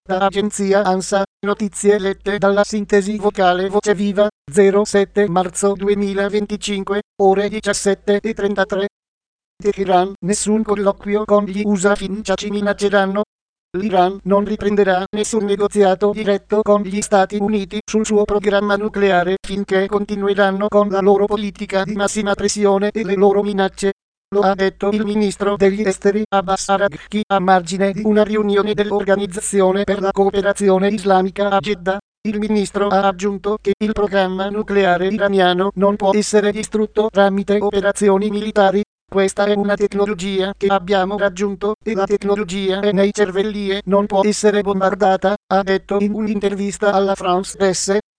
Da agenzia ANSA, notizie lette dalla sintesi vocale Voce Viva, 07 marzo 2025, ore 17:33. Teheran, nessun colloquio con gli USA finché ci minacceranno. L'Iran non riprenderà nessun negoziato diretto con gli Stati Uniti sul suo programma nucleare finché continueranno con la loro politica di massima pressione e le loro minacce. Lo ha detto il ministro degli esteri Abbas Araghchi a margine di una riunione dell'Organizzazione per la cooperazione islamica a Jeddah. Il ministro ha aggiunto che il programma nucleare iraniano non può essere distrutto tramite operazioni militari. Questa è una tecnologia che abbiamo raggiunto e la tecnologia è nei cervelli e non può essere bombardata, ha detto in un'intervista alla France Presse.